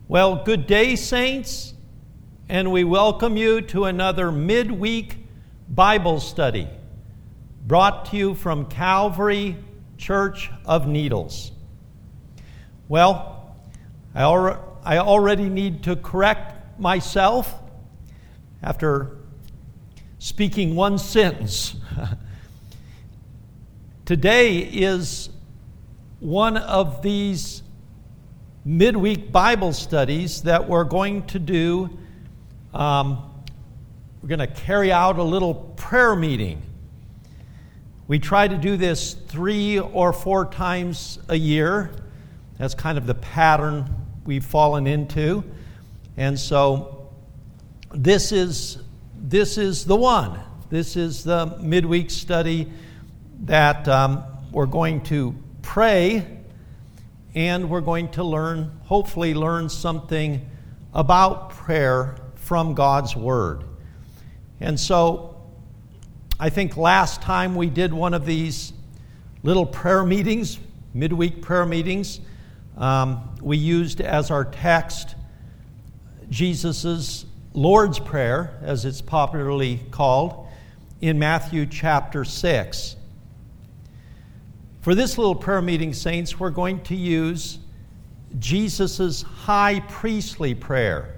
Well, good day, saints, and we welcome you to another midweek Bible study brought to you from Calvary Church of Needles. Well, I already need to correct myself after speaking one sentence. Today is one of these midweek Bible studies that we're going to do. We're going to carry out a little prayer meeting. We try to do this 3 or 4 times a year. That's kind of the pattern we've fallen into. And so this is the one. This is the midweek study that we're going to pray, and we're going to hopefully learn something about prayer from God's Word. And so I think last time we did one of these little prayer meetings, midweek prayer meetings, we used as our text Jesus' Lord's Prayer, as it's popularly called, in Matthew chapter 6. For this little prayer meeting, saints, we're going to use Jesus' high priestly prayer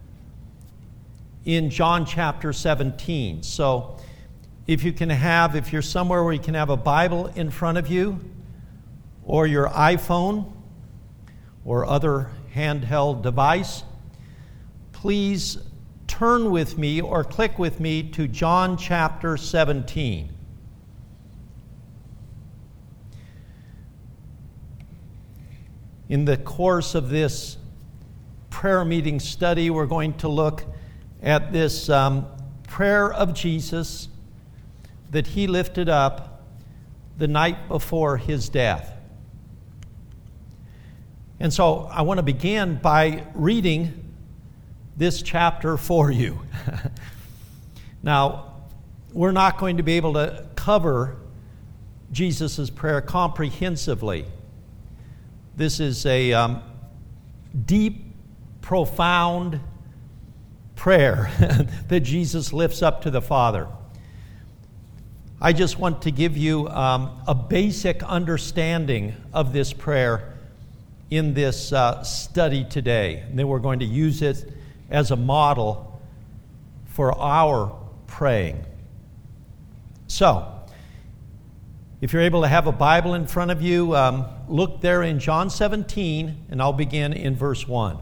in John chapter 17. So if you're somewhere where you can have a Bible in front of you, or your iPhone, or other handheld device, please turn with me or click with me to John chapter 17. In the course of this prayer meeting study, we're going to look at this prayer of Jesus that he lifted up the night before his death. And so I want to begin by reading this chapter for you. Now, we're not going to be able to cover Jesus' prayer comprehensively. This is a deep, profound prayer that Jesus lifts up to the Father. I just want to give you a basic understanding of this prayer in this study today. And then we're going to use it as a model for our praying. So, if you're able to have a Bible in front of you, look there in John 17, and I'll begin in verse 1.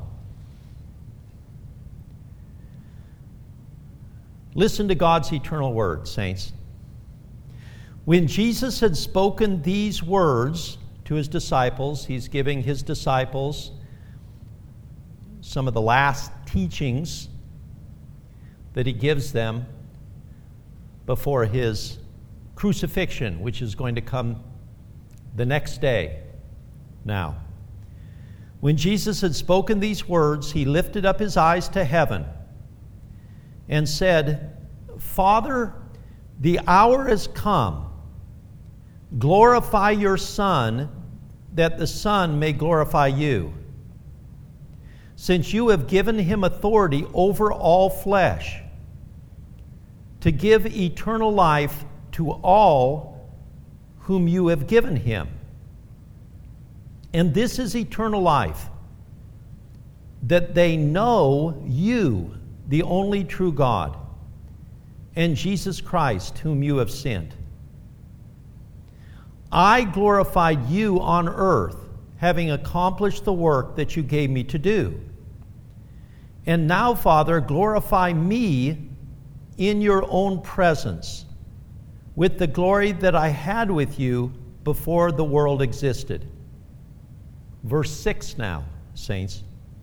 Listen to God's eternal word, saints. When Jesus had spoken these words to his disciples, he's giving his disciples some of the last teachings that he gives them before his crucifixion, which is going to come the next day. Now, when Jesus had spoken these words, he lifted up his eyes to heaven and said, Father, the hour has come. Glorify your Son, that the Son may glorify you. Since you have given him authority over all flesh, to give eternal life to all whom you have given him. And this is eternal life, that they know you, the only true God, and Jesus Christ, whom you have sent. I glorified you on earth, having accomplished the work that you gave me to do. And now, Father, glorify me in your own presence, with the glory that I had with you before the world existed. Verse 6 now, saints.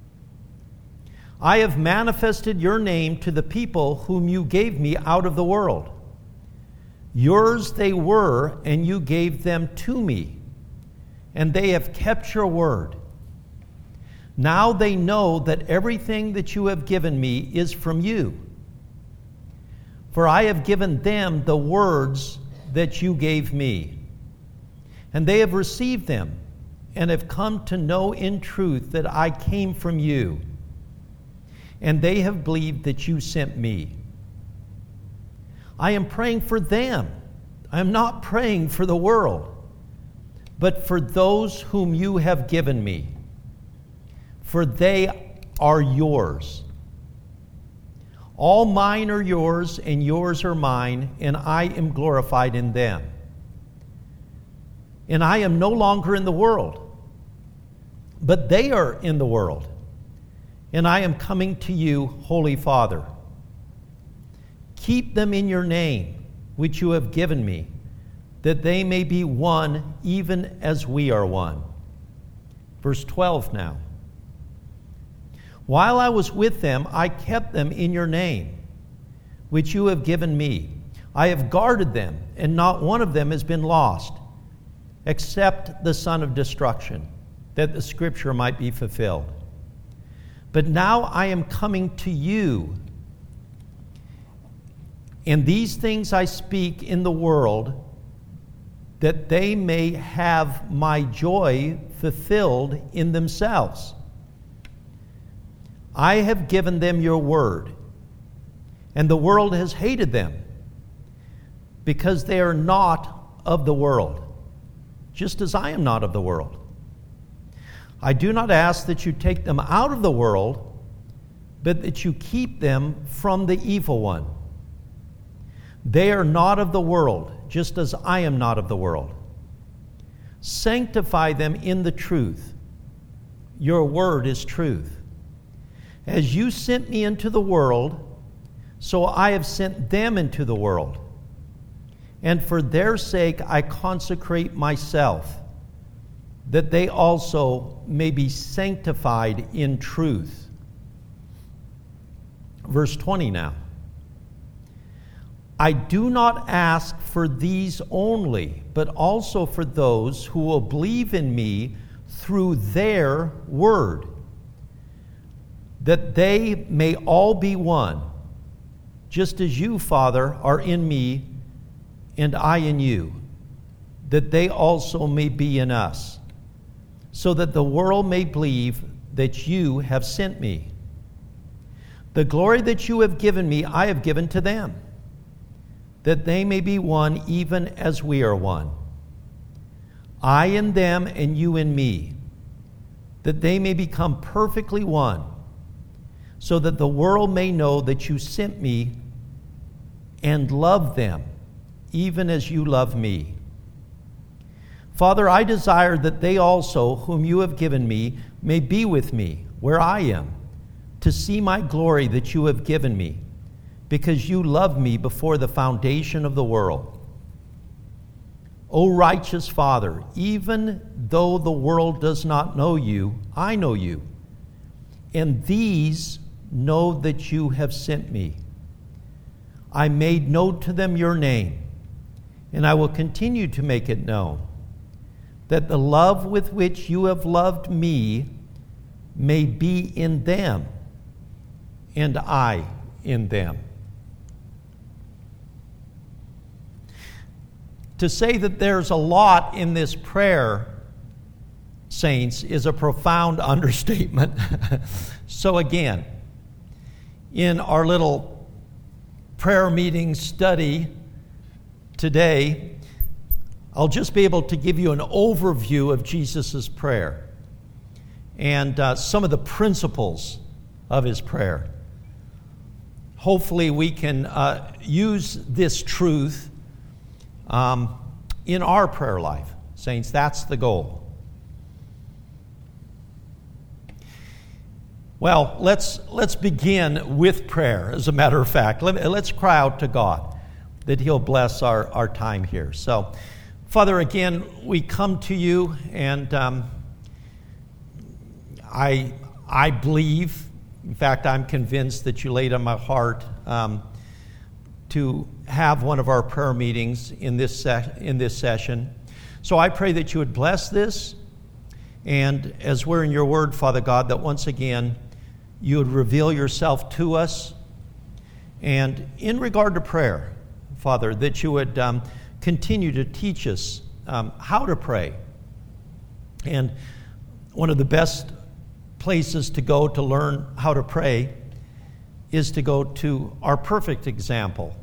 I have manifested your name to the people whom you gave me out of the world. Yours they were, and you gave them to me, and they have kept your word. Now they know that everything that you have given me is from you. For I have given them the words that you gave me, and they have received them, and have come to know in truth that I came from you, and they have believed that you sent me. I am praying for them. I am not praying for the world, but for those whom you have given me, for they are yours. All mine are yours, and yours are mine, and I am glorified in them. And I am no longer in the world, but they are in the world, and I am coming to you, Holy Father. Keep them in your name, which you have given me, that they may be one, even as we are one. Verse 12 now. While I was with them, I kept them in your name, which you have given me. I have guarded them, and not one of them has been lost, except the son of destruction, that the scripture might be fulfilled. But now I am coming to you, and these things I speak in the world, that they may have my joy fulfilled in themselves. I have given them your word, and the world has hated them, because they are not of the world, just as I am not of the world. I do not ask that you take them out of the world, but that you keep them from the evil one. They are not of the world, just as I am not of the world. Sanctify them in the truth. Your word is truth. As you sent me into the world, so I have sent them into the world. And for their sake I consecrate myself, that they also may be sanctified in truth. Verse 20 now. I do not ask for these only, but also for those who will believe in me through their word, that they may all be one, just as you, Father, are in me and I in you, that they also may be in us, so that the world may believe that you have sent me. The glory that you have given me, I have given to them, that they may be one even as we are one. I in them and you in me, that they may become perfectly one, so that the world may know that you sent me and love them, even as you love me. Father, I desire that they also, whom you have given me, may be with me where I am, to see my glory that you have given me, because you loved me before the foundation of the world. O righteous Father, even though the world does not know you, I know you, and these know that you have sent me. I made known to them your name, and I will continue to make it known, that the love with which you have loved me may be in them, and I in them. To say that there's a lot in this prayer, saints, is a profound understatement. So again, in our little prayer meeting study today, I'll just be able to give you an overview of Jesus' prayer and some of the principles of his prayer. Hopefully we can use this truth in our prayer life. Saints, that's the goal. Well, let's begin with prayer, as a matter of fact. Let's cry out to God that he'll bless our time here. So, Father, again, we come to you, and I believe, in fact, I'm convinced that you laid on my heart to have one of our prayer meetings in this session. So I pray that you would bless this, and as we're in your word, Father God, that once again you would reveal yourself to us. And in regard to prayer, Father, that you would continue to teach us how to pray. And one of the best places to go to learn how to pray is to go to our perfect example.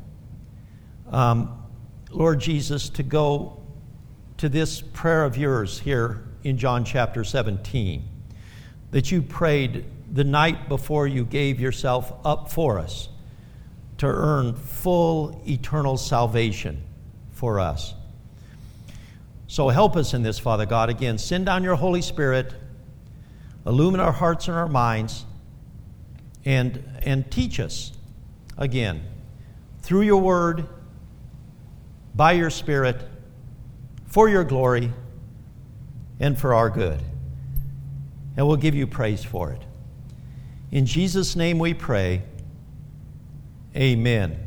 Lord Jesus, to go to this prayer of yours here in John chapter 17, that you prayed the night before you gave yourself up for us to earn full eternal salvation for us. So help us in this, Father God. Again, send down your Holy Spirit, illumine our hearts and our minds, and teach us again through your word, by your Spirit, for your glory, and for our good. And we'll give you praise for it. In Jesus' name we pray. Amen.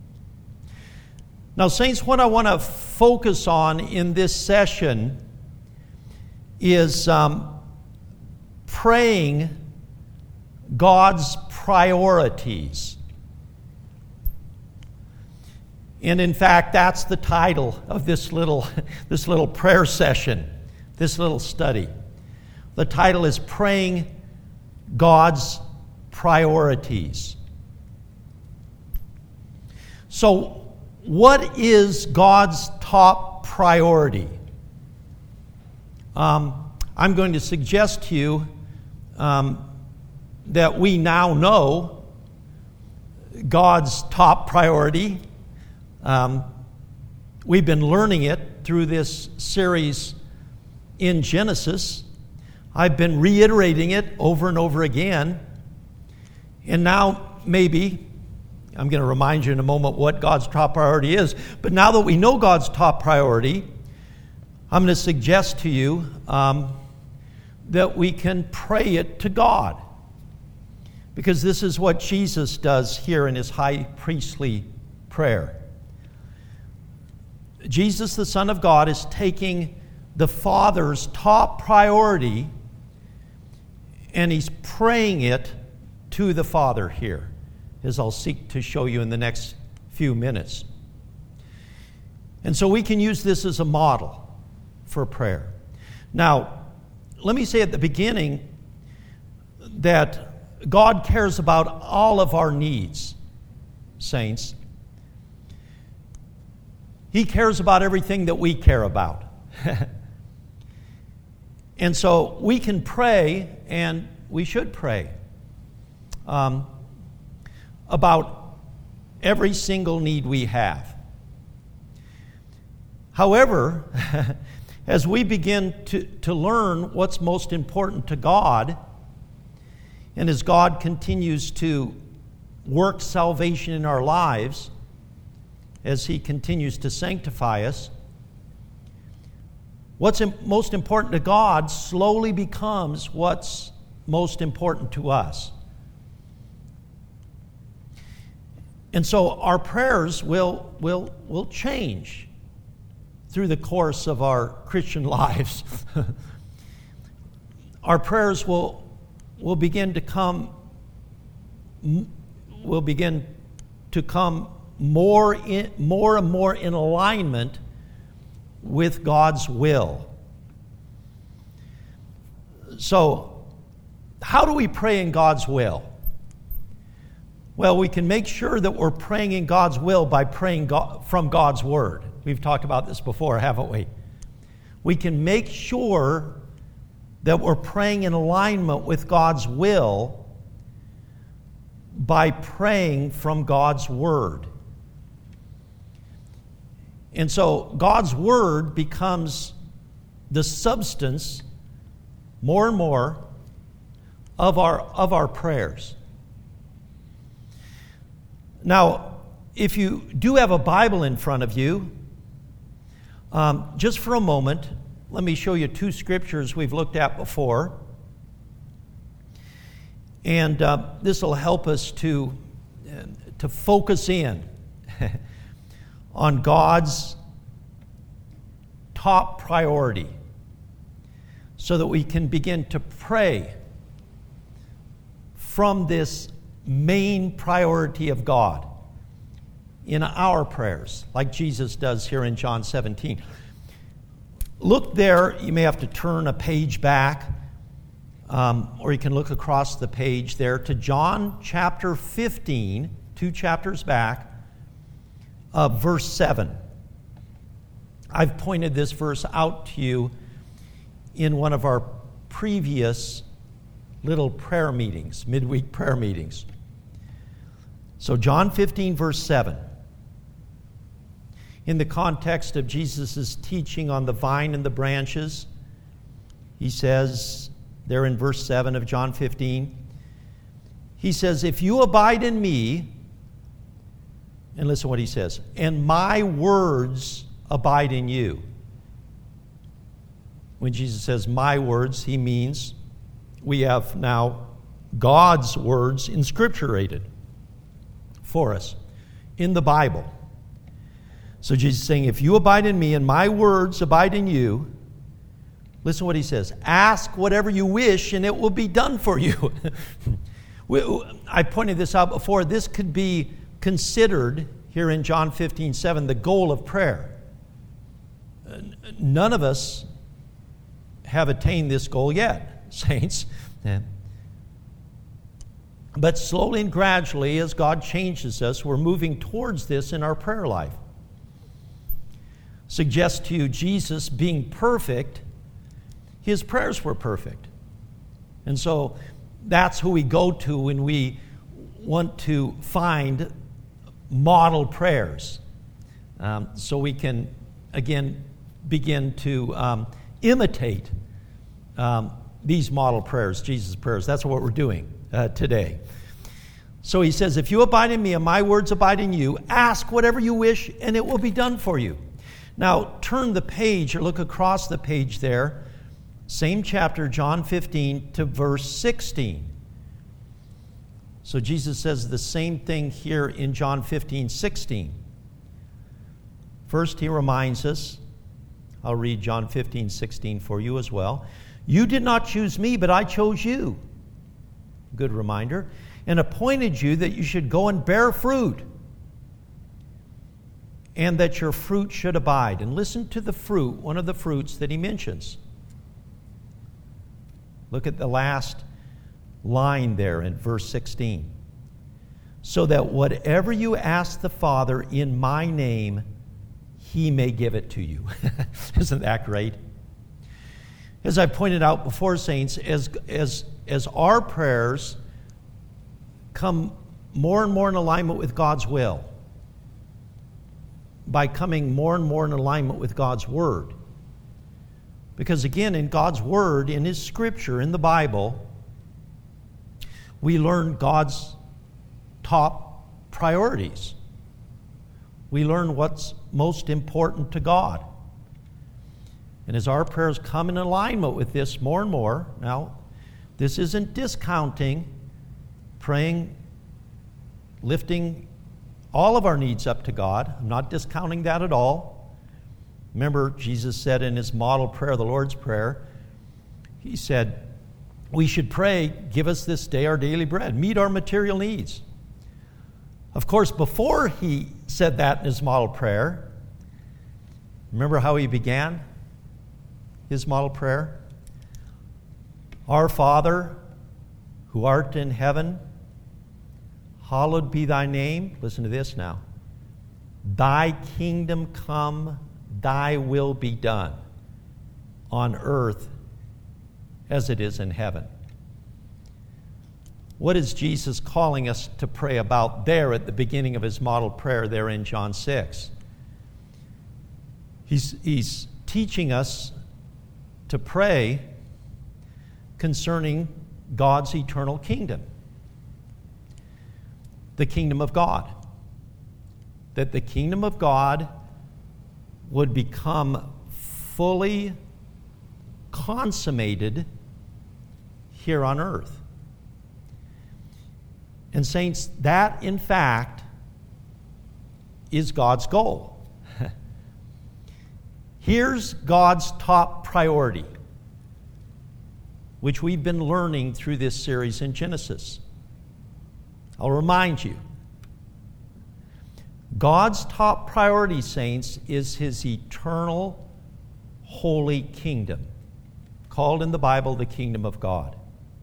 Now, saints, what I want to focus on in this session is praying God's priorities. And in fact, that's the title of this little prayer session, this little study. The title is Praying God's Priorities. So, what is God's top priority? I'm going to suggest to you that we now know God's top priority. We've been learning it through this series in Genesis. I've been reiterating it over and over again. And now maybe, I'm going to remind you in a moment what God's top priority is, but now that we know God's top priority, I'm going to suggest to you that we can pray it to God. Because this is what Jesus does here in his high priestly prayer. Jesus, the Son of God, is taking the Father's top priority and he's praying it to the Father here, as I'll seek to show you in the next few minutes. And so we can use this as a model for prayer. Now, let me say at the beginning that God cares about all of our needs, saints. He cares about everything that we care about. And so we can pray, and we should pray, about every single need we have. However, as we begin to learn what's most important to God, and as God continues to work salvation in our lives, as he continues to sanctify us, what's most important to God slowly becomes what's most important to us. And so our prayers will change through the course of our Christian lives. Our prayers will begin to come more and more in alignment with God's will. So, how do we pray in God's will? Well, we can make sure that we're praying in God's will by praying from God's Word. We've talked about this before, haven't we? We can make sure that we're praying in alignment with God's will by praying from God's Word. And so God's Word becomes the substance more and more of our prayers. Now, if you do have a Bible in front of you, just for a moment, let me show you two scriptures we've looked at before. And this will help us to focus in on God's top priority so that we can begin to pray from this main priority of God in our prayers, like Jesus does here in John 17. Look there, you may have to turn a page back or you can look across the page there to John chapter 15, 2 chapters back, verse 7. I've pointed this verse out to you in one of our previous little prayer meetings, midweek prayer meetings. So John 15, verse 7. In the context of Jesus' teaching on the vine and the branches, he says there in verse 7 of John 15, he says, if you abide in me, and listen what he says, and my words abide in you. When Jesus says my words, he means we have now God's words inscripturated for us in the Bible. So Jesus is saying, if you abide in me and my words abide in you, listen what he says, ask whatever you wish and it will be done for you. I pointed this out before. This could be considered here in John 15:7 the goal of prayer. None of us have attained this goal yet, saints. But slowly and gradually, as God changes us, we're moving towards this in our prayer life. Suggest to you Jesus being perfect, his prayers were perfect. And so that's who we go to when we want to find model prayers. So we can, again, begin to imitate these model prayers, Jesus' prayers. That's what we're doing today. So he says, if you abide in me and my words abide in you, ask whatever you wish and it will be done for you. Now, turn the page or look across the page there. Same chapter, John 15 to verse 16. So Jesus says the same thing here in John 15:16. First, he reminds us, I'll read John 15:16 for you as well. You did not choose me, but I chose you. Good reminder. And appointed you that you should go and bear fruit, and that your fruit should abide. And listen to the fruit, one of the fruits that he mentions. Look at the last line there in verse 16. So that whatever you ask the Father in my name, he may give it to you. Isn't that great? As I pointed out before, saints, as our prayers come more and more in alignment with God's will, by coming more and more in alignment with God's Word. Because again, in God's Word, in His Scripture, in the Bible, we learn God's top priorities. We learn what's most important to God. And as our prayers come in alignment with this more and more, now, this isn't discounting praying, lifting all of our needs up to God. I'm not discounting that at all. Remember, Jesus said in his model prayer, the Lord's Prayer, he said, we should pray, give us this day our daily bread, meet our material needs. Of course, before he said that in his model prayer, remember how he began his model prayer? Our Father, who art in heaven, hallowed be thy name. Listen to this now. Thy kingdom come, thy will be done on earth as it is in heaven. What is Jesus calling us to pray about there at the beginning of his model prayer there in John 6? He's teaching us to pray concerning God's eternal kingdom. The kingdom of God. That the kingdom of God would become fully consummated here on earth. And saints, that in fact is God's goal. Here's God's top priority, which we've been learning through this series in Genesis. I'll remind you. God's top priority, saints, is his eternal holy kingdom, called in the Bible the kingdom of God.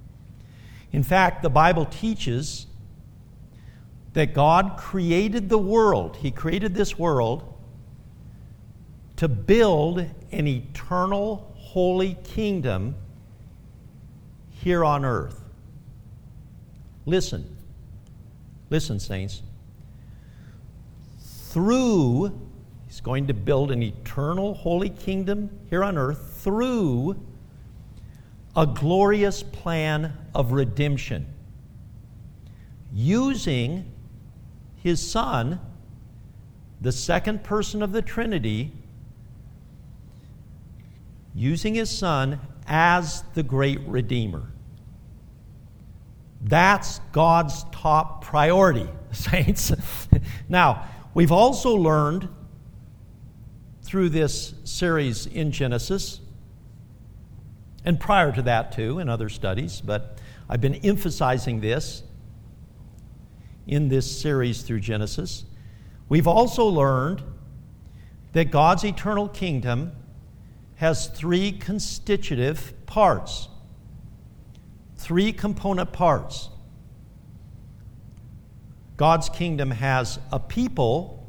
In fact, the Bible teaches that God created the world. He created this world to build an eternal, holy kingdom here on earth. Listen, saints. He's going to build an eternal, holy kingdom here on earth through a glorious plan of redemption, using His Son, the second person of the Trinity, using His Son as the great Redeemer. That's God's top priority, saints. Now, we've also learned through this series in Genesis, and prior to that too, in other studies, but I've been emphasizing this in this series through Genesis. We've also learned that God's eternal kingdom has three constitutive parts, three component parts. God's kingdom has a people,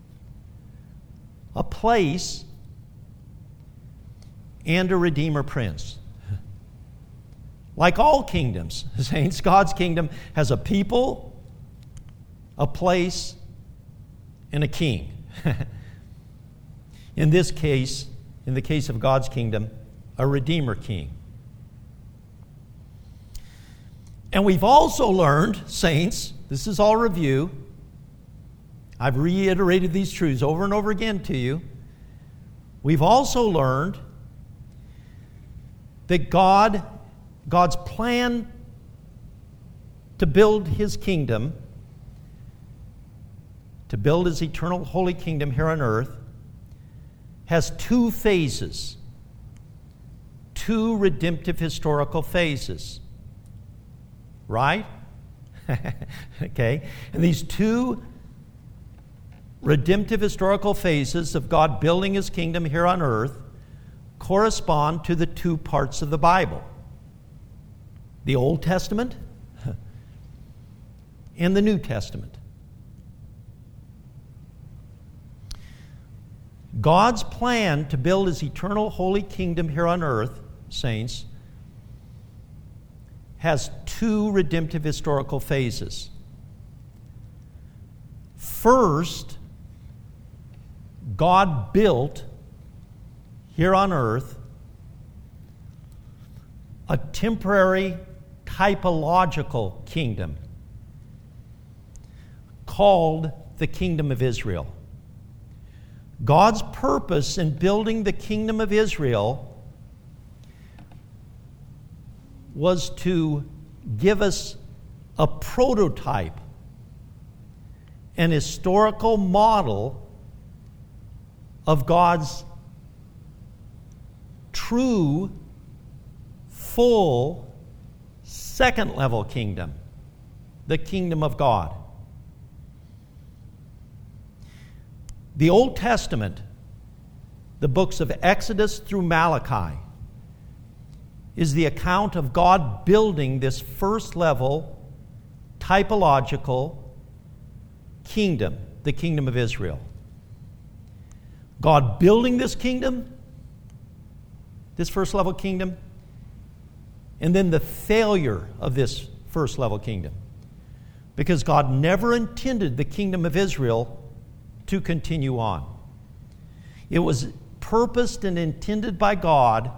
a place, and a Redeemer Prince. Like all kingdoms, saints, God's kingdom has a people, a place, and a king. In this case, in the case of God's kingdom, a Redeemer King. And we've also learned, saints, this is all review. I've reiterated these truths over and over again to you. We've also learned that God's plan to build His kingdom, to build His eternal holy kingdom here on earth, has two phases, two redemptive historical phases. Right? Okay. And these two redemptive historical phases of God building His kingdom here on earth correspond to the two parts of the Bible: the Old Testament and the New Testament. God's plan to build His eternal holy kingdom here on earth, saints, has two redemptive historical phases. First, God built here on earth a temporary typological kingdom called the Kingdom of Israel. God's purpose in building the Kingdom of Israel was to give us a prototype, an historical model of God's true, full, second-level kingdom, the kingdom of God. The Old Testament, the books of Exodus through Malachi, is the account of God building this first-level, typological kingdom, the kingdom of Israel. God building this kingdom, this first-level kingdom, and then the failure of this first-level kingdom. Because God never intended the kingdom of Israel to continue on. It was purposed and intended by God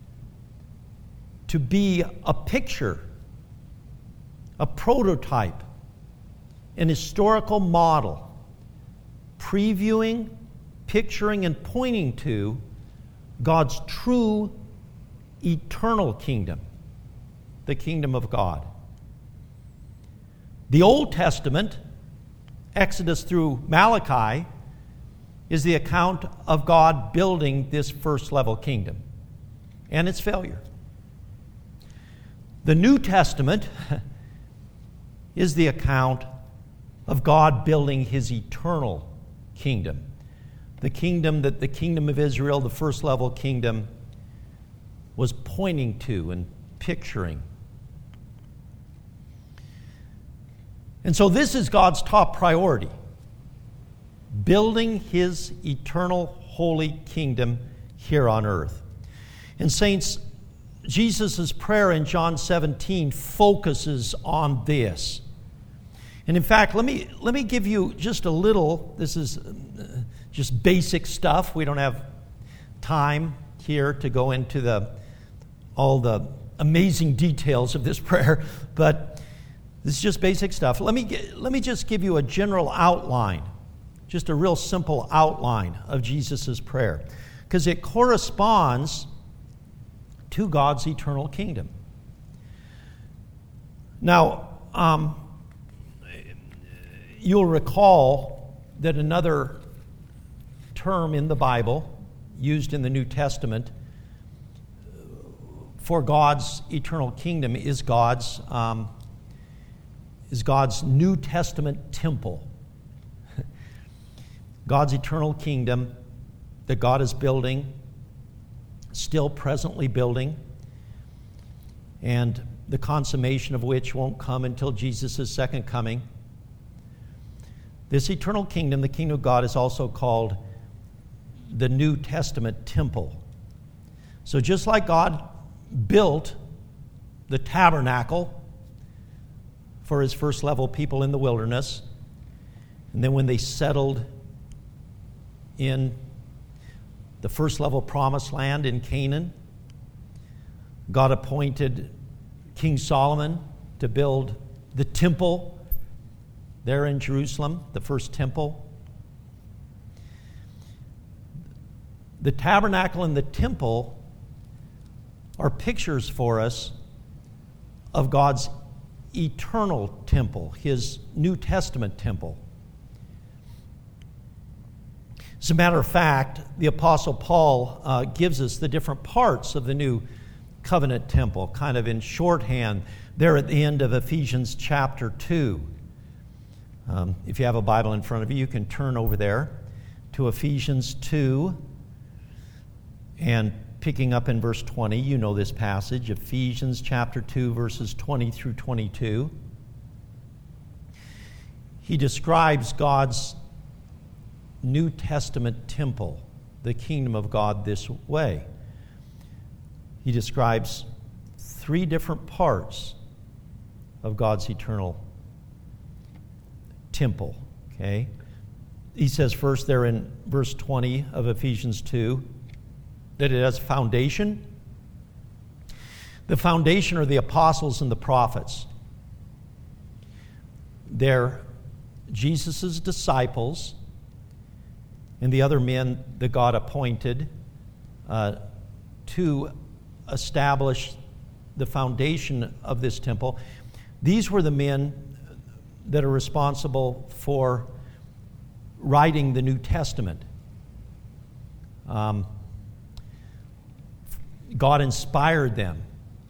to be a picture, a prototype, an historical model, previewing, picturing, and pointing to God's true eternal kingdom, the kingdom of God. The Old Testament, Exodus through Malachi, is the account of God building this first-level kingdom and its failure. The New Testament is the account of God building His eternal kingdom, the kingdom that the kingdom of Israel, the first-level kingdom, was pointing to and picturing. And so this is God's top priority, building his eternal holy kingdom here on earth. And saints, Jesus' prayer in John 17 focuses on this. And in fact, let me give you just a little, this is just basic stuff. We don't have time here to go into all the amazing details of this prayer, but this is just basic stuff. Let me just give you a general outline, just a real simple outline of Jesus' prayer, because it corresponds to God's eternal kingdom. Now, you'll recall that another term in the Bible, used in the New Testament, for God's eternal kingdom is God's New Testament temple. God's eternal kingdom that God is building, still presently building, and the consummation of which won't come until Jesus' second coming. This eternal kingdom, the kingdom of God, is also called the New Testament temple. So just like God built the tabernacle for his first level people in the wilderness, and then when they settled in the first level promised land in Canaan, God appointed King Solomon to build the temple there in Jerusalem, the first temple. The tabernacle and the temple are pictures for us of God's eternal temple, his New Testament temple. As a matter of fact, the Apostle Paul gives us the different parts of the New Covenant temple, kind of in shorthand, there at the end of Ephesians chapter 2. If you have a Bible in front of you, you can turn over there to Ephesians 2, and picking up in verse 20, you know this passage, Ephesians chapter 2, verses 20 through 22. He describes God's New Testament temple, the kingdom of God, this way. He describes three different parts of God's eternal temple. Okay? He says first there in verse 20 of Ephesians 2 that it has foundation. The foundation are the apostles and the prophets. They're Jesus' disciples and the other men that God appointed to establish the foundation of this temple. These were the men that are responsible for writing the New Testament. God inspired them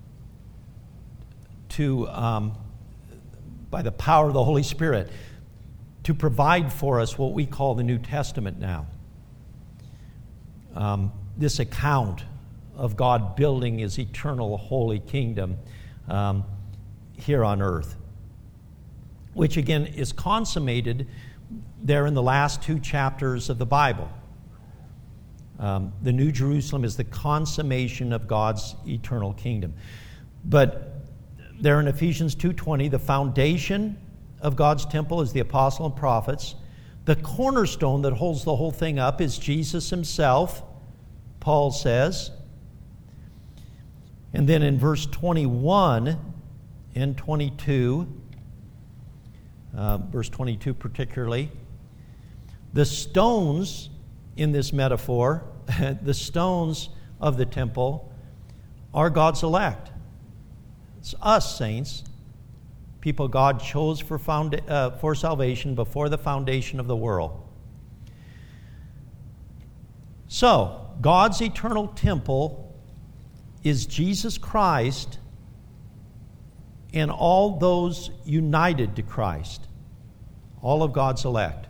to, by the power of the Holy Spirit, to provide for us what we call the New Testament now. This account of God building his eternal holy kingdom here on earth, which again is consummated there in the last two chapters of the Bible. The New Jerusalem is the consummation of God's eternal kingdom. But there in Ephesians 2:20, the foundation of God's temple is the apostle and prophets. The cornerstone that holds the whole thing up is Jesus himself, Paul says. And then in verse 21 and 22, verse 22 particularly, the stones in this metaphor, the stones of the temple, are God's elect. It's us, saints, people God chose for salvation before the foundation of the world. So, God's eternal temple is Jesus Christ and all those united to Christ, all of God's elect.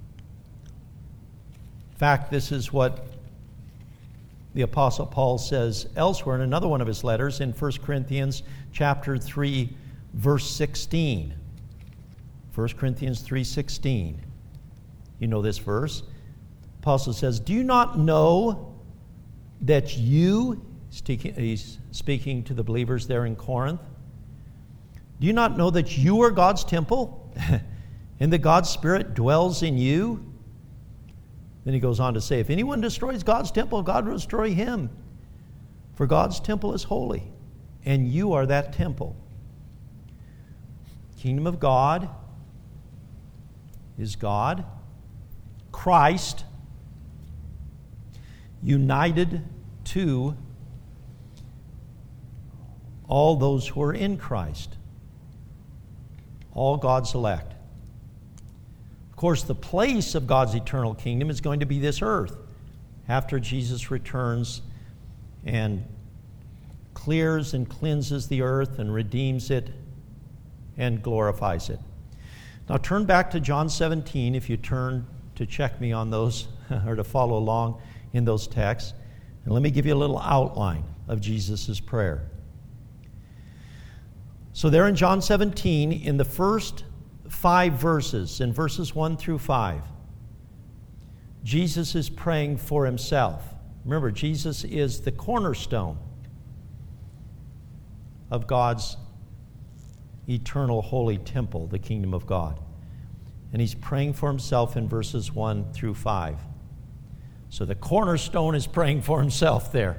In fact, this is what the Apostle Paul says elsewhere in another one of his letters in 1 Corinthians chapter 3, verse 16. 1 Corinthians 3:16. You know this verse. Apostle says, do you not know that you, he's speaking to the believers there in Corinth, do you not know that you are God's temple and that God's Spirit dwells in you? Then he goes on to say, if anyone destroys God's temple, God will destroy him. For God's temple is holy, and you are that temple. Kingdom of God is God, Christ, united to all those who are in Christ, all God's elect. Of course, the place of God's eternal kingdom is going to be this earth after Jesus returns and clears and cleanses the earth and redeems it and glorifies it. Now turn back to John 17 if you turn to check me on those or to follow along in those texts. And let me give you a little outline of Jesus' prayer. So there in John 17, in the first 5 verses, in verses 1 through 5, Jesus is praying for himself. Remember, Jesus is the cornerstone of God's eternal holy temple, the kingdom of God. And he's praying for himself in verses 1 through 5. So the cornerstone is praying for himself there.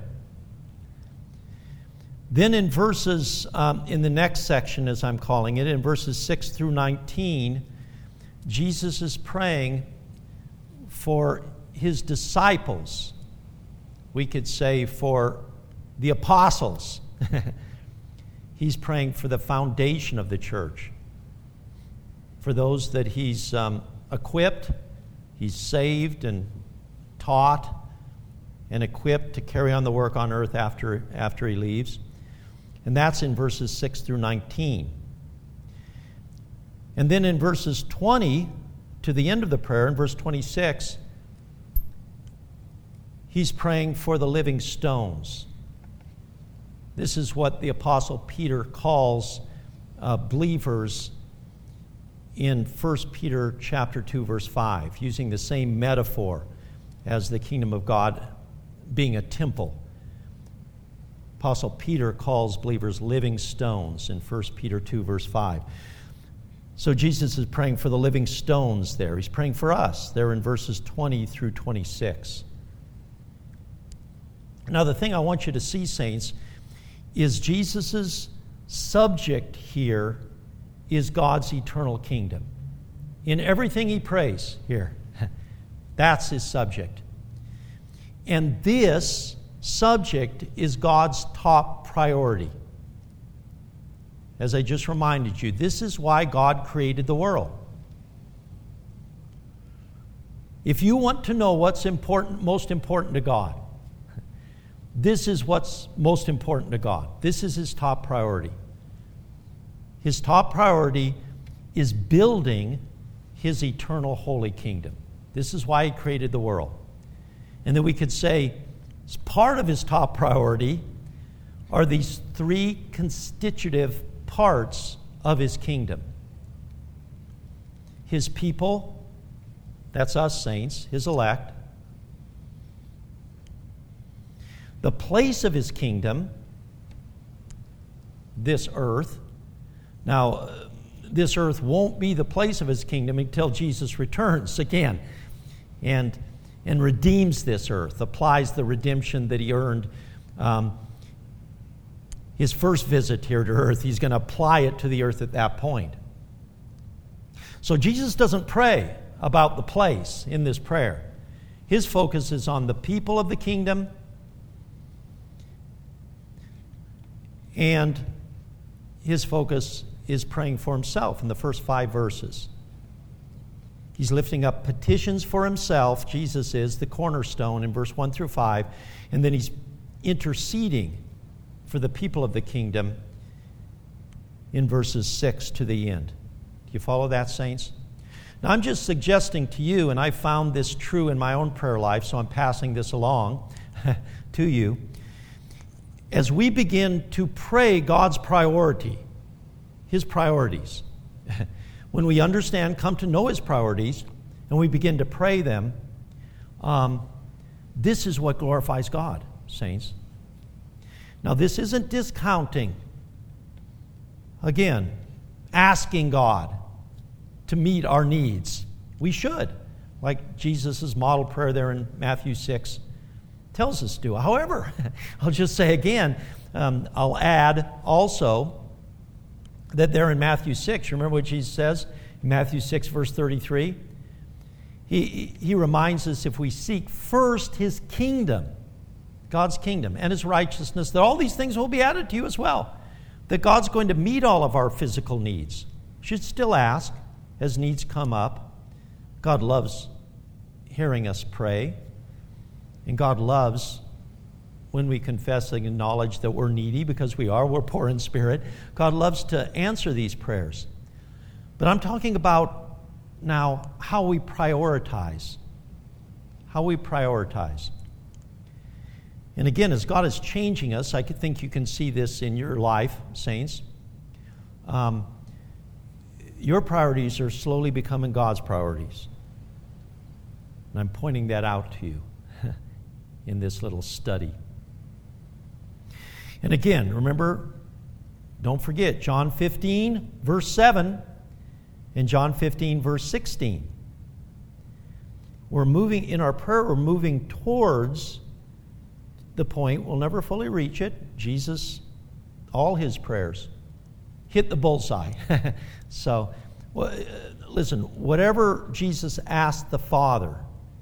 Then in verses, in the next section, as I'm calling it, in verses 6 through 19, Jesus is praying for his disciples. We could say for the apostles. He's praying for the foundation of the church, for those that he's equipped, he's saved and taught and equipped to carry on the work on earth after he leaves. And that's in verses 6 through 19. And then in verses 20 to the end of the prayer, in verse 26, he's praying for the living stones. This is what the Apostle Peter calls believers in 1 Peter chapter 2, verse 5, using the same metaphor as the kingdom of God being a temple. Apostle Peter calls believers living stones in 1 Peter 2, verse 5. So Jesus is praying for the living stones there. He's praying for us there in verses 20 through 26. Now, the thing I want you to see, saints, is Jesus' subject here is God's eternal kingdom. In everything he prays here, that's his subject. And this subject is God's top priority. As I just reminded you, this is why God created the world. If you want to know what's important, most important to God, this is what's most important to God. This is his top priority. His top priority is building his eternal holy kingdom. This is why he created the world. And then we could say, as part of his top priority are these 3 constitutive parts of his kingdom. His people, that's us saints, his elect. The place of his kingdom, this earth. Now, this earth won't be the place of his kingdom until Jesus returns again and redeems this earth, applies the redemption that he earned his first visit here to earth. He's going to apply it to the earth at that point. So Jesus doesn't pray about the place in this prayer. His focus is on the people of the kingdom, and his focus is praying for himself in the first 5 verses. He's lifting up petitions for himself. Jesus is the cornerstone in verse 1 through 5. And then he's interceding for the people of the kingdom in verses 6 to the end. Do you follow that, saints? Now, I'm just suggesting to you, and I found this true in my own prayer life, so I'm passing this along to you. As we begin to pray God's priority, his priorities, when we understand, come to know His priorities, and we begin to pray them, this is what glorifies God, saints. Now, this isn't discounting, again, asking God to meet our needs. We should, like Jesus' model prayer there in Matthew 6 tells us to. However, I'll just say again, I'll add also that there in Matthew 6, remember what Jesus says in Matthew 6, verse 33? He reminds us, if we seek first His kingdom, God's kingdom, and His righteousness, that all these things will be added to you as well. That God's going to meet all of our physical needs. We should still ask as needs come up. God loves hearing us pray. And God loves when we confess and acknowledge that we're needy, because we're poor in spirit. God loves to answer these prayers. But I'm talking about now how we prioritize. How we prioritize. And again, as God is changing us, I think you can see this in your life, saints. Your priorities are slowly becoming God's priorities. And I'm pointing that out to you in this little study. And again, remember, don't forget, John 15, verse 7, and John 15, verse 16. We're moving, in our prayer, we're moving towards the point, we'll never fully reach it. Jesus, all His prayers hit the bullseye. So, listen, whatever Jesus asked the Father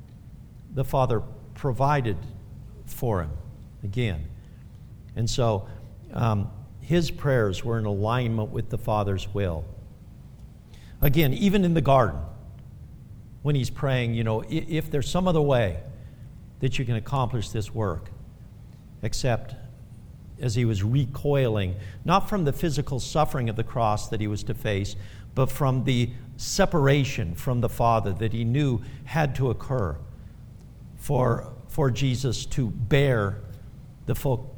provided for Him again. And so His prayers were in alignment with the Father's will. Again, even in the garden, when He's praying, if there's some other way that you can accomplish this work, except as He was recoiling, not from the physical suffering of the cross that He was to face, but from the separation from the Father that He knew had to occur for Jesus to bear the full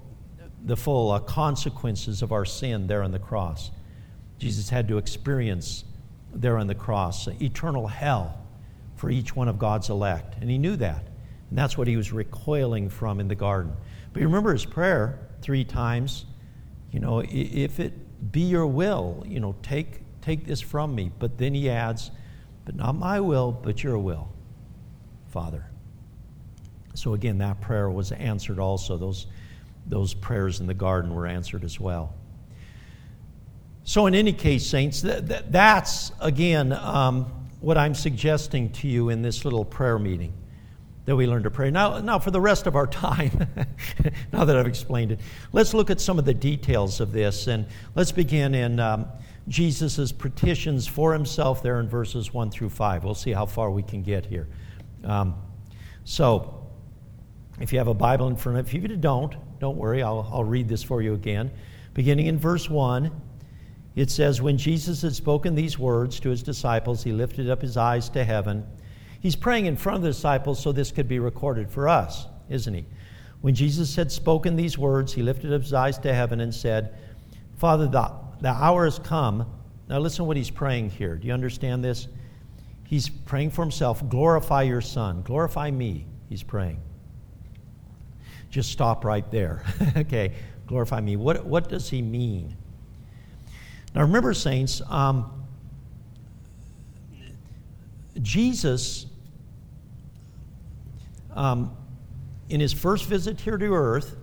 consequences of our sin there on the cross. Jesus had to experience there on the cross eternal hell for each one of God's elect, and He knew that. And that's what He was recoiling from in the garden. But you remember His prayer 3 times, if it be your will, take this from me. But then He adds, but not my will, but your will, Father. So again, that prayer was answered also. Those prayers in the garden were answered as well. So in any case, saints, that's, again, what I'm suggesting to you in this little prayer meeting, that we learn to pray. Now for the rest of our time, now that I've explained it, let's look at some of the details of this. And let's begin in Jesus' petitions for Himself there in verses 1 through 5. We'll see how far we can get here. So, if you have a Bible in front of you, if you don't worry, I'll read this for you again. Beginning in verse 1, it says, when Jesus had spoken these words to His disciples, He lifted up His eyes to heaven. He's praying in front of the disciples so this could be recorded for us, isn't He? When Jesus had spoken these words, He lifted up His eyes to heaven and said, Father, the hour has come. Now listen to what He's praying here. Do you understand this? He's praying for Himself. Glorify your Son. Glorify me, He's praying. Just stop right there. Okay, glorify me. What does He mean? Now remember, saints, Jesus, in His first visit here to earth,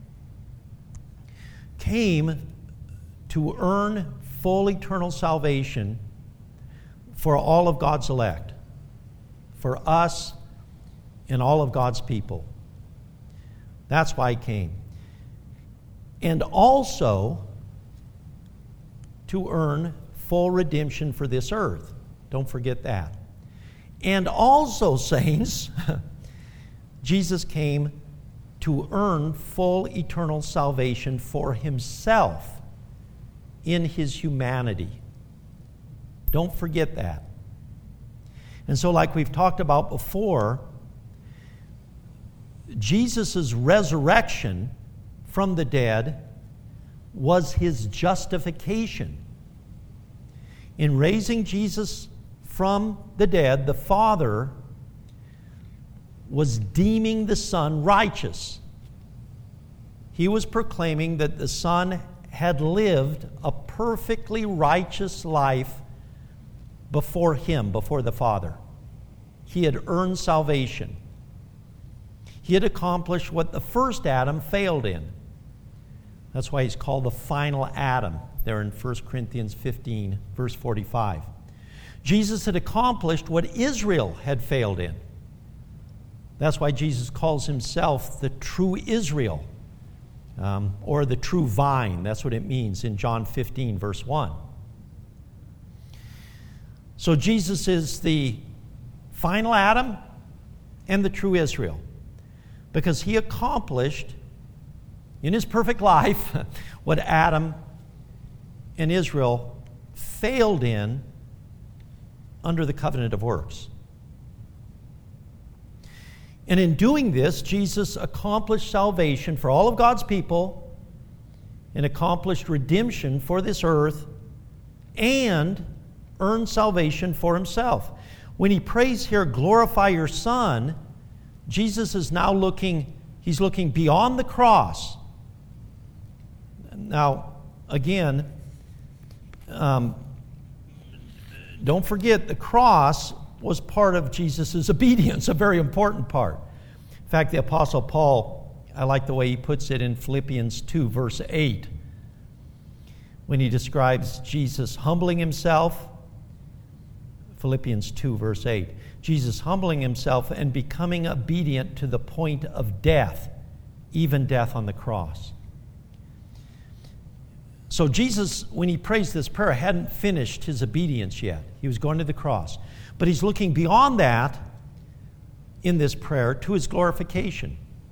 came to earn full eternal salvation for all of God's elect, for us and all of God's people. That's why He came. And also to earn full redemption for this earth. Don't forget that. And also, saints, Jesus came to earn full eternal salvation for Himself in His humanity. Don't forget that. And so, like we've talked about before, Jesus' resurrection from the dead was His justification. In raising Jesus from the dead, the Father was deeming the Son righteous. He was proclaiming that the Son had lived a perfectly righteous life before Him, before the Father. He had earned salvation. He had accomplished what the first Adam failed in. That's why he's called the final Adam, there in 1 Corinthians 15, verse 45. Jesus had accomplished what Israel had failed in. That's why Jesus calls himself the true Israel, or the true vine. That's what it means in John 15, verse 1. So Jesus is the final Adam and the true Israel, because he accomplished in his perfect life what Adam and Israel failed in under the covenant of works. And in doing this, Jesus accomplished salvation for all of God's people and accomplished redemption for this earth and earned salvation for himself. When he prays here, glorify your Son, Jesus is now looking beyond the cross. Now, again, don't forget the cross was part of Jesus' obedience, a very important part. In fact, the Apostle Paul, I like the way he puts it in Philippians 2, verse 8, when he describes Jesus humbling himself. Philippians 2, verse 8. Jesus humbling himself and becoming obedient to the point of death, even death on the cross. So Jesus, when he prays this prayer, hadn't finished his obedience yet. He was going to the cross. But he's looking beyond that in this prayer to his glorification.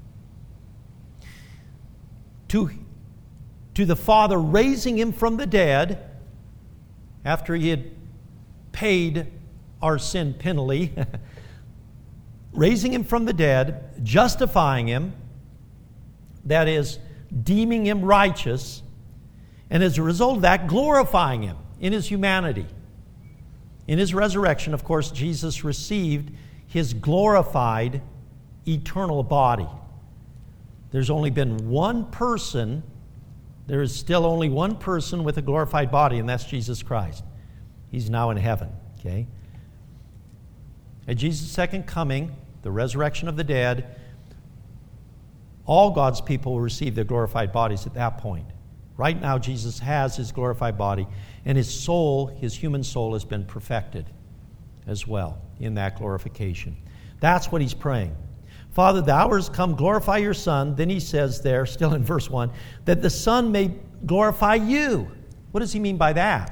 To the Father raising him from the dead after he had paid our sin penalty, raising him from the dead, justifying him, that is, deeming him righteous, and as a result of that, glorifying him in his humanity. In his resurrection, of course, Jesus received his glorified eternal body. There's only been one person, there is still only one person with a glorified body, and that's Jesus Christ. He's now in heaven, okay? At Jesus' second coming, the resurrection of the dead, all God's people will receive their glorified bodies at that point. Right now, Jesus has his glorified body, and his soul, his human soul, has been perfected as well in that glorification. That's what he's praying. Father, the hour has come, glorify your Son. Then he says there, still in verse 1, that the Son may glorify you. What does he mean by that?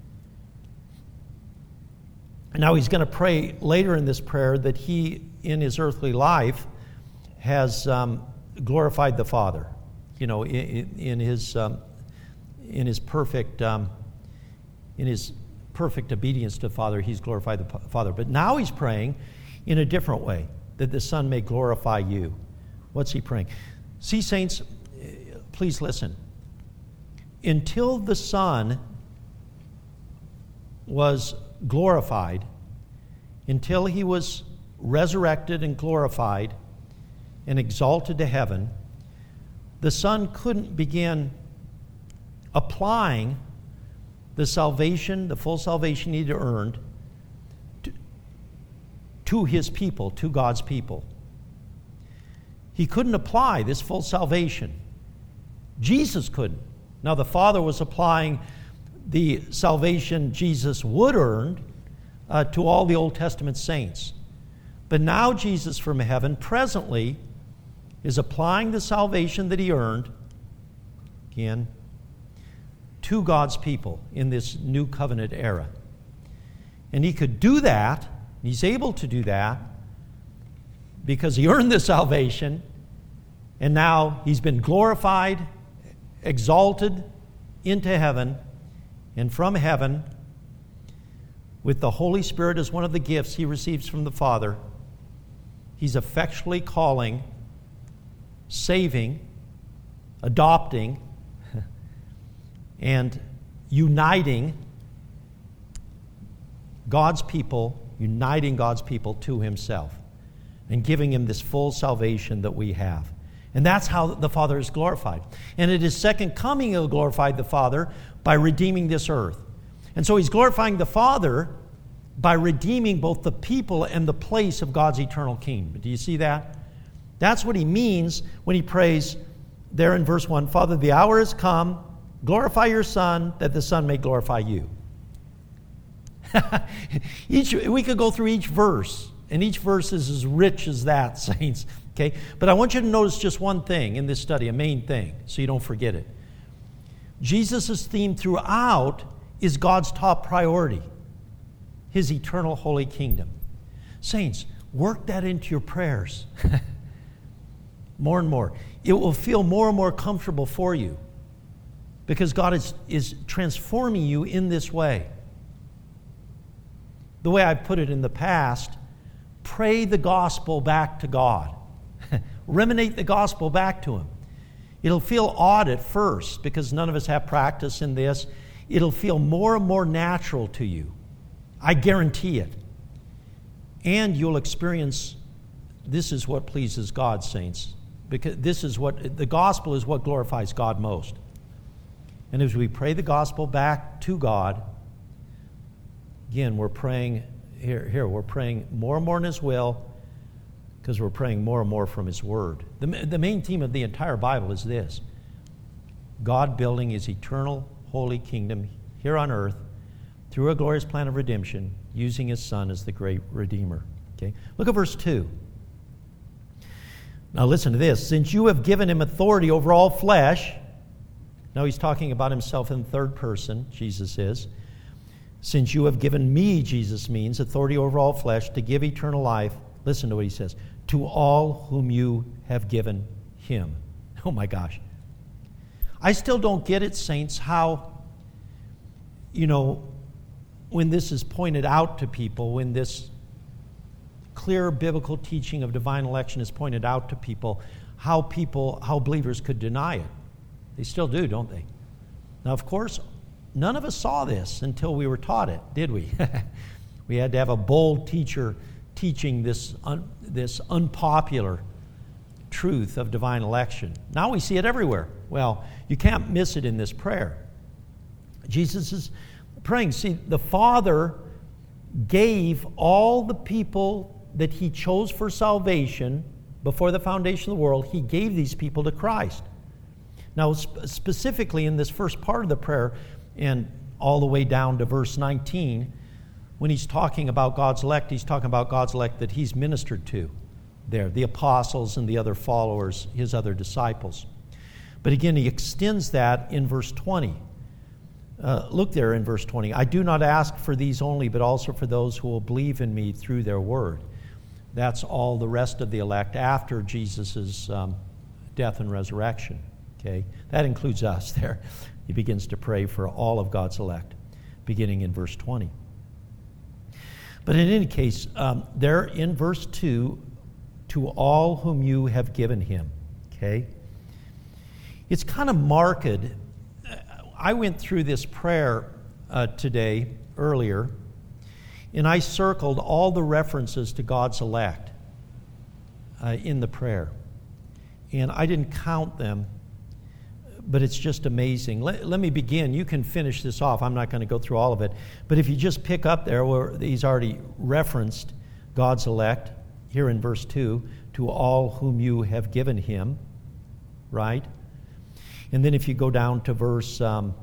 Now he's going to pray later in this prayer that he, in his earthly life, has glorified the Father. You know, in his perfect obedience to the Father, he's glorified the Father. But now he's praying in a different way, that the Son may glorify you. What's he praying? See, saints, please listen. Until the Son was glorified, until he was resurrected and glorified and exalted to heaven, the Son couldn't begin applying the salvation, the full salvation he had earned, to his people, to God's people. He couldn't apply this full salvation. Jesus couldn't. Now, the Father was applying the salvation Jesus would earn to all the Old Testament saints. But now Jesus from heaven presently is applying the salvation that he earned, again, to God's people in this new covenant era. And he could do that, he's able to do that, because he earned the salvation, and now he's been glorified, exalted into heaven, and from heaven, with the Holy Spirit as one of the gifts he receives from the Father, he's effectually calling, saving, adopting, and uniting God's people, uniting God's people to himself and giving him this full salvation that we have. And that's how the Father is glorified. And at his second coming, he'll glorify the Father by redeeming this earth. And so he's glorifying the Father by redeeming both the people and the place of God's eternal kingdom. Do you see that? That's what he means when he prays there in verse 1, Father, the hour has come, glorify your Son, that the Son may glorify you. We could go through each verse, and each verse is as rich as that, saints. Okay? But I want you to notice just one thing in this study, a main thing, so you don't forget it. Jesus' theme throughout is God's top priority, his eternal holy kingdom. Saints, work that into your prayers. More and more. It will feel more and more comfortable for you because God is transforming you in this way. The way I've put it in the past, pray the gospel back to God. Ruminate the gospel back to him. It'll feel odd at first because none of us have practice in this. It'll feel more and more natural to you. I guarantee it. And you'll experience, this is what pleases God, saints. Because this is what, the gospel is what glorifies God most. And as we pray the gospel back to God, again, we're praying, we're praying more and more in his will, because we're praying more and more from his word. The main theme of the entire Bible is this: God building his eternal holy kingdom here on earth through a glorious plan of redemption, using his Son as the great Redeemer. Okay? Look at verse 2. Now listen to this. Since you have given him authority over all flesh, now he's talking about himself in third person, Jesus is. Since you have given me, Jesus means, authority over all flesh to give eternal life, listen to what he says, to all whom you have given him. Oh my gosh. I still don't get it, saints, how, when this is pointed out to people, when this clear biblical teaching of divine election is pointed out to people, how believers could deny it. They still do, don't they? Now, of course, none of us saw this until we were taught it, did we? We had to have a bold teacher teaching this unpopular truth of divine election. Now we see it everywhere. Well, you can't miss it in this prayer. Jesus is praying. See, the Father gave all the people that he chose for salvation before the foundation of the world, he gave these people to Christ. Now, specifically in this first part of the prayer, and all the way down to verse 19, when he's talking about God's elect, he's talking about God's elect that he's ministered to there, the apostles and the other followers, his other disciples. But again, he extends that in verse 20. Look there in verse 20. I do not ask for these only, but also for those who will believe in me through their word. That's all the rest of the elect after Jesus' death and resurrection. Okay, that includes us there. He begins to pray for all of God's elect, beginning in verse 20. But in any case, there in verse 2, to all whom you have given him. Okay? It's kind of marked. I went through this prayer today, earlier, and I circled all the references to God's elect in the prayer. And I didn't count them, but it's just amazing. Let me begin. You can finish this off. I'm not going to go through all of it. But if you just pick up there where he's already referenced God's elect, here in verse 2, to all whom you have given him, right? And then if you go down to verse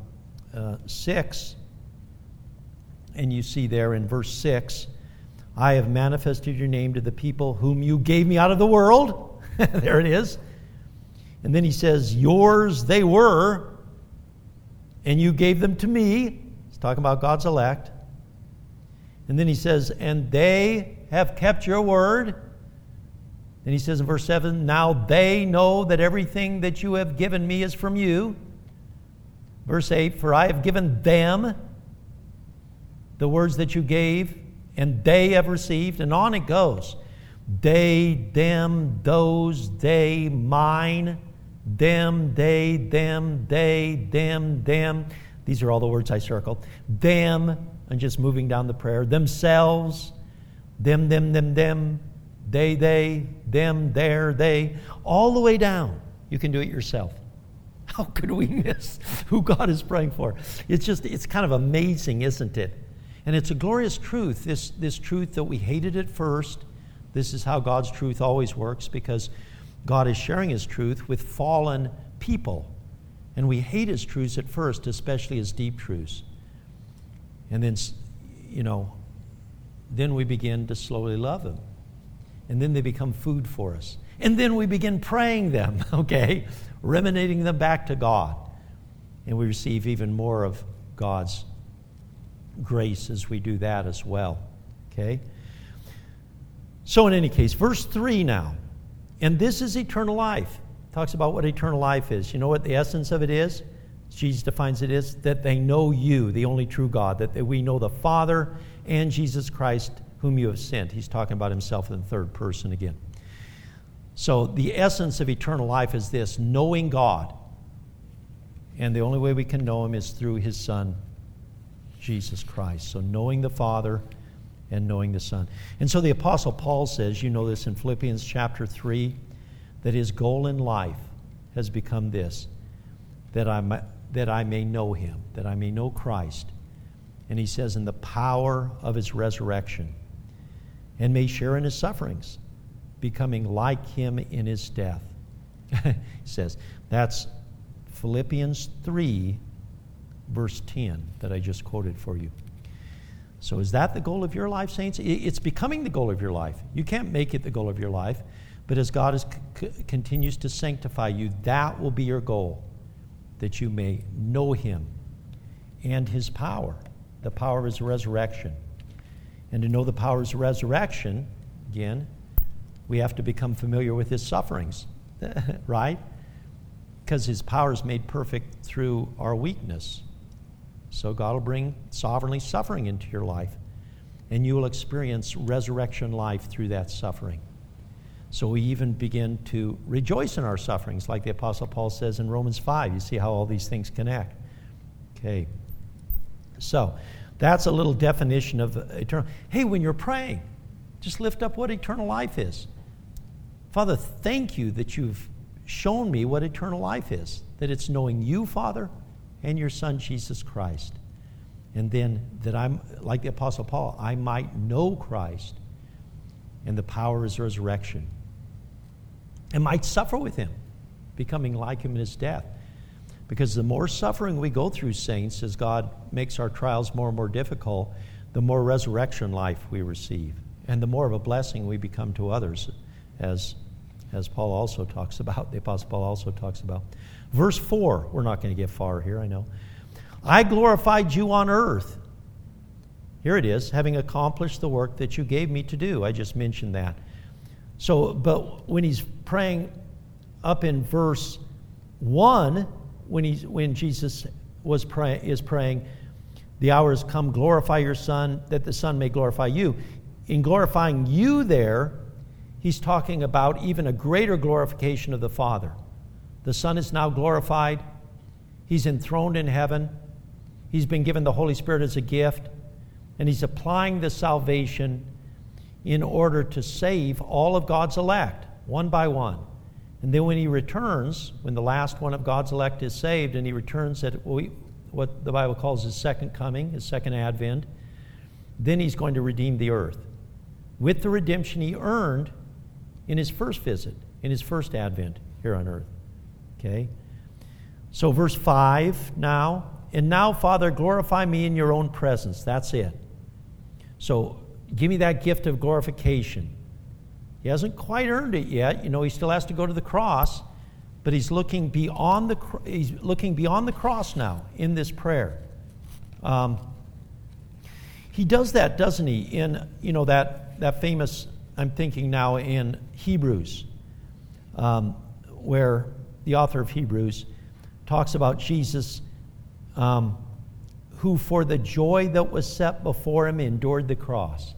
6, and you see there in verse 6, I have manifested your name to the people whom you gave me out of the world. There it is. And then he says, yours they were, and you gave them to me. He's talking about God's elect. And then he says, and they have kept your word. Then he says in verse 7, now they know that everything that you have given me is from you. Verse 8, for I have given them the words that you gave, and they have received. And on it goes. They, them, those, they, mine, them, they, them, they, them, them. These are all the words I circled. Them, I'm just moving down the prayer. Themselves, them, they, them, their, they, all the way down. You can do it yourself. How could we miss who God is praying for? It's kind of amazing, isn't it? And it's a glorious truth, this truth that we hated at first. This is how God's truth always works, because God is sharing his truth with fallen people. And we hate his truths at first, especially his deep truths. And then, then we begin to slowly love them. And then they become food for us. And then we begin praying them, okay? Ruminating them back to God. And we receive even more of God's grace as we do that as well, okay? So in any case, verse 3 now. And this is eternal life. Talks about what eternal life is. You know what the essence of it is? Jesus defines it as that they know you, the only true God, that we know the Father and Jesus Christ whom you have sent. He's talking about himself in the third person again. So the essence of eternal life is this, knowing God. And the only way we can know him is through his Son, Jesus Christ. So knowing the Father and knowing the Son. And so the Apostle Paul says, you know this in Philippians chapter 3, that his goal in life has become this, that I may know him, that I may know Christ. And he says, in the power of his resurrection, and may share in his sufferings, becoming like him in his death. He says, that's Philippians 3, verse 10, that I just quoted for you. So is that the goal of your life, saints? It's becoming the goal of your life. You can't make it the goal of your life, but as God continues to sanctify you, that will be your goal, that you may know him and his power, the power of his resurrection. And to know the power of his resurrection, again, we have to become familiar with his sufferings, right? Because his power is made perfect through our weakness. So God will bring sovereignly suffering into your life, and you will experience resurrection life through that suffering. So we even begin to rejoice in our sufferings, like the Apostle Paul says in Romans 5. You see how all these things connect. Okay. So that's a little definition of eternal. Hey, when you're praying, just lift up what eternal life is. Father, thank you that you've shown me what eternal life is, that it's knowing you, Father, and your Son, Jesus Christ. And then that I'm, like the Apostle Paul, I might know Christ and the power of his resurrection, and might suffer with him, becoming like him in his death. Because the more suffering we go through, saints, as God makes our trials more and more difficult, the more resurrection life we receive, and the more of a blessing we become to others, as Paul also talks about, the Apostle Paul also talks about. Verse 4, we're not going to get far here, I know. I glorified you on earth. Here it is, having accomplished the work that you gave me to do. I just mentioned that. So, but when he's praying up in verse 1, when Jesus is praying, the hour has come, glorify your Son, that the Son may glorify you. In glorifying you there, he's talking about even a greater glorification of the Father. The Son is now glorified. He's enthroned in heaven. He's been given the Holy Spirit as a gift. And he's applying the salvation in order to save all of God's elect, one by one. And then when he returns, when the last one of God's elect is saved, and he returns at what the Bible calls his second coming, his second advent, then he's going to redeem the earth with the redemption he earned in his first visit, in his first advent here on earth. Okay? So verse 5 now, and now, Father, glorify me in your own presence. That's it. So give me that gift of glorification. He hasn't quite earned it yet. You know, he still has to go to the cross, but he's looking beyond the cross now in this prayer. He does that, doesn't he? In that famous, I'm thinking now in Hebrews, where the author of Hebrews talks about Jesus, who for the joy that was set before him endured the cross.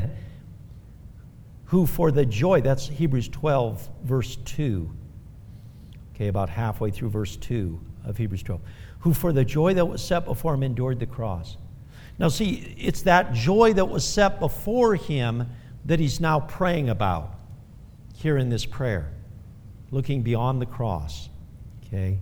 Who for the joy, that's Hebrews 12, verse 2. Okay, about halfway through verse 2 of Hebrews 12. who for the joy that was set before him endured the cross. Now see, it's that joy that was set before him that he's now praying about here in this prayer, looking beyond the cross. Okay?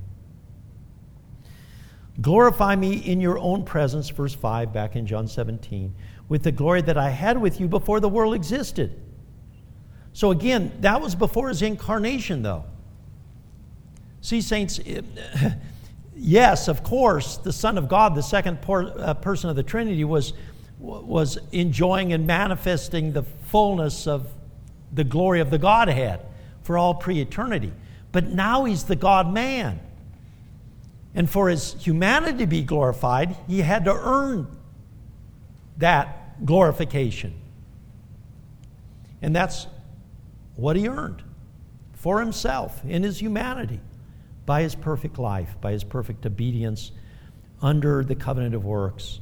Glorify me in your own presence, verse 5, back in John 17, with the glory that I had with you before the world existed. So again, that was before his incarnation, though. See, saints, yes, of course, the Son of God, the second person of the Trinity, was enjoying and manifesting the fullness of the glory of the Godhead for all pre-eternity. But now he's the God-man. And for his humanity to be glorified, he had to earn that glorification. And that's what he earned for himself in his humanity by his perfect life, by his perfect obedience under the covenant of works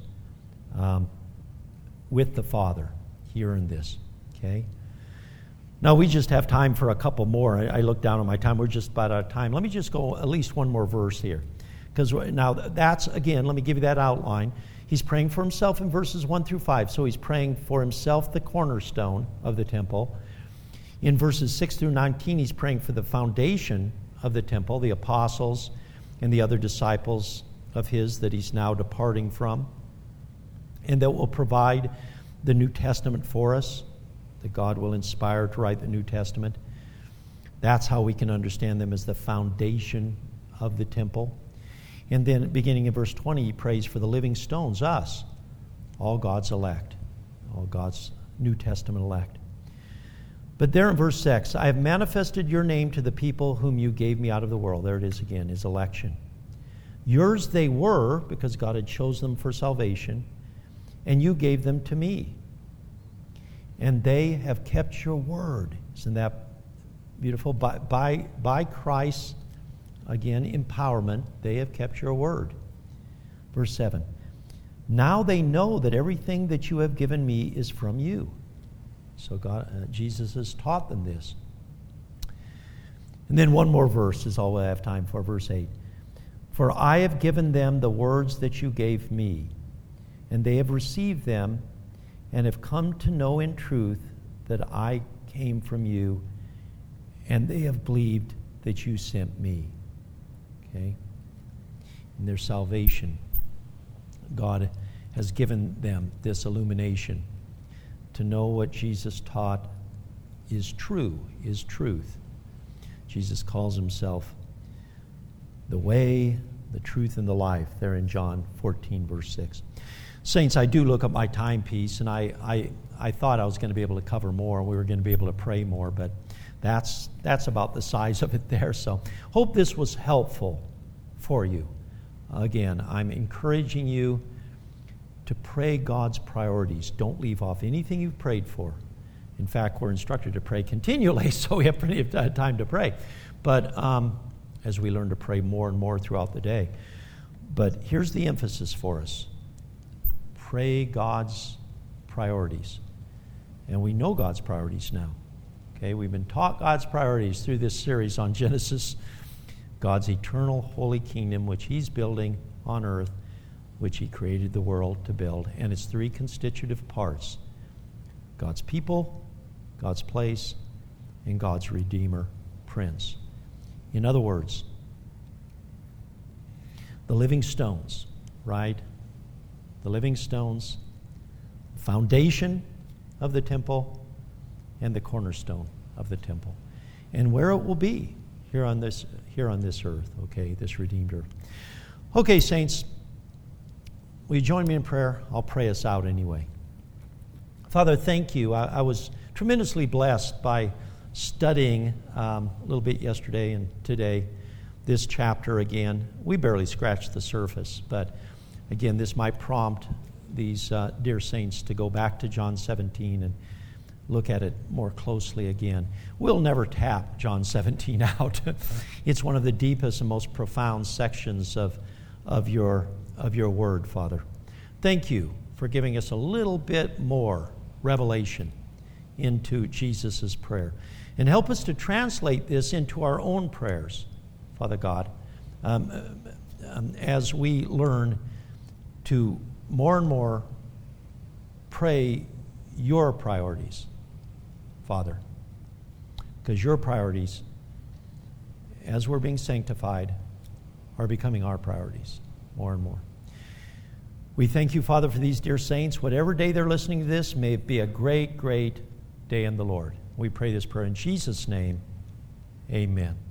with the Father. He earned this. Okay? Now, we just have time for a couple more. I look down on my time. We're just about out of time. Let me just go at least one more verse here. Because now that's, again, let me give you that outline. He's praying for himself in verses 1 through 5. So he's praying for himself, the cornerstone of the temple. In verses 6 through 19, he's praying for the foundation of the temple, the apostles and the other disciples of his that he's now departing from, and that will provide the New Testament for us, that God will inspire to write the New Testament. That's how we can understand them, as the foundation of the temple. And then beginning in verse 20, he prays for the living stones, us, all God's elect, all God's New Testament elect. But there in verse 6, I have manifested your name to the people whom you gave me out of the world. There it is again, his election. Yours they were, because God had chosen them for salvation, and you gave them to me. And they have kept your word. Isn't that beautiful? By Christ's, again, empowerment, they have kept your word. Verse 7, now they know that everything that you have given me is from you. So Jesus has taught them this. And then one more verse is all I have time for, verse 8. For I have given them the words that you gave me, and they have received them and have come to know in truth that I came from you, and they have believed that you sent me. Okay? In their salvation, God has given them this illumination to know what Jesus taught is true, is truth. Jesus calls himself the way, the truth, and the life, there in John 14, verse 6. Saints, I do look at my timepiece, and I thought I was going to be able to cover more, and we were going to be able to pray more, but that's about the size of it there. So hope this was helpful for you. Again, I'm encouraging you to pray God's priorities. Don't leave off anything you've prayed for. In fact, we're instructed to pray continually, so we have plenty of time to pray. But as we learn to pray more and more throughout the day. But here's the emphasis for us. Pray God's priorities. And we know God's priorities now. Okay, we've been taught God's priorities through this series on Genesis. God's eternal holy kingdom, which he's building on earth, which he created the world to build, and its three constitutive parts: God's people, God's place, and God's Redeemer, Prince. In other words, the living stones, right? The living stones, foundation of the temple, and the cornerstone of the temple. And where it will be here on this earth, okay, this redeemed earth. Okay, saints, will you join me in prayer? I'll pray us out anyway. Father, thank you. I was tremendously blessed by studying a little bit yesterday and today this chapter again. We barely scratched the surface, but again, this might prompt these dear saints to go back to John 17 and look at it more closely again. We'll never tap John 17 out. It's one of the deepest and most profound sections of your word, Father. Thank you for giving us a little bit more revelation into Jesus' prayer. And help us to translate this into our own prayers, Father God. as we learn to more and more pray your priorities, Father, because your priorities, as we're being sanctified, are becoming our priorities more and more. We thank you, Father, for these dear saints. Whatever day they're listening to this, may it be a great, great day in the Lord. We pray this prayer in Jesus' name. Amen.